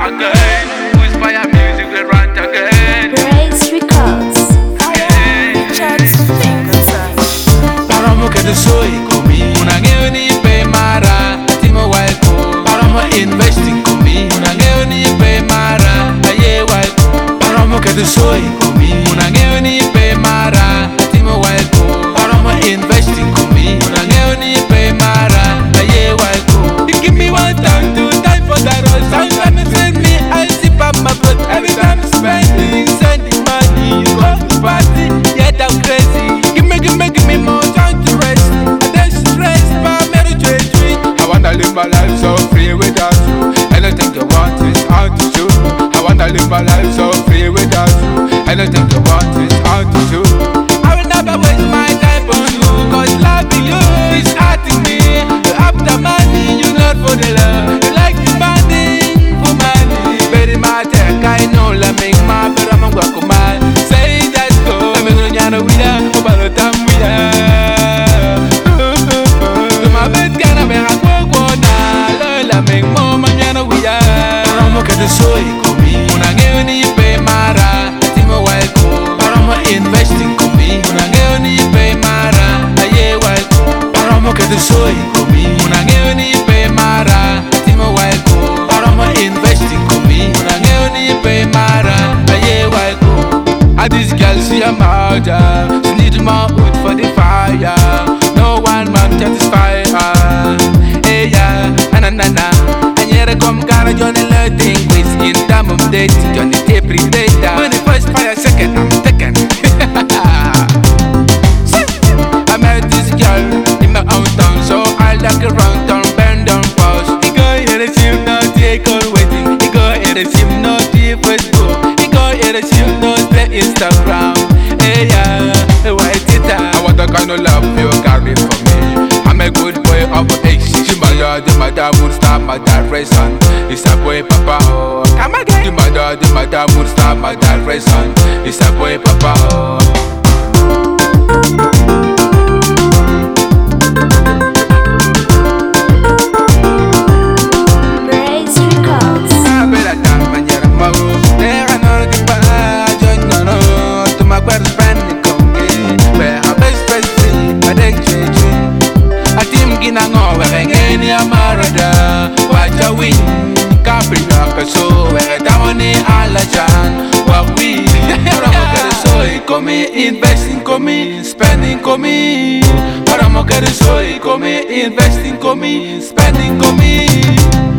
again. Who's fire music will rant again. Brace Records. Paramo que te soy conmigo. Una guerra ni pe mara. Timo waiko. Paramo investing conmigo. Una guerra ni pe mara. Aye waiko. Paramo que te soy conmigo. Una guerra ni pe mara. Timo waiko. Paramo investing conmigo. Una guerra ni pe mara. Aye waiko. You give me 1 time, 2 time for that road. Sometimes you send me, I sip up my blood. Every time I'm sending money. You go to party, yet I'm crazy. Give me more time to rest. I don't stress, but I'm ready to treat. I wanna live my life so free without you. Anything you want is out to you. I wanna live my life so free without you. Anything you want is out to you. I will never waste my time on you, cause loving you is hurting me. You have the money, you not for the love. You like demanding for money. Very much, I know, la make my better man go command. Say that go, I'm gonna nyana wida, obalo tam wida. To my bed, gana me go na, la make more man nyana wida. Paramo que te soy conmigo, una guerra ni pe mara. Timo waiko, paramo investing conmigo, una guerra ni pe mara. Aye waiko, paramo que te soy conmigo, una guerra ni pe mara. Timo waiko, paramo investing conmigo, una guerra ni pe mara. Aye waiko. And this girl, she a murder. She need more wood for the fire. No one man satisfy her. Hey yeah, na na na. And here I come, cara, Johnny Lutting. With in time of date, Johnny tape predator. When the first fire, second, I'm taken. I met this girl in my own town, so I like around town, bend down pause. He go here, the ship, no take on waiting. He go here, the ship, no Facebook. He go here, the ship, no Instagram, hey yeah, white it. I want the kind of love you carry for me. I'm a good boy of age. The mother would stop my direction. It's a boy papa, oh. Come again. The mother would stop my direction. It's a boy papa, oh. Brace Records. Investing come, spending come. Paramo que soy come, investing come, spending come.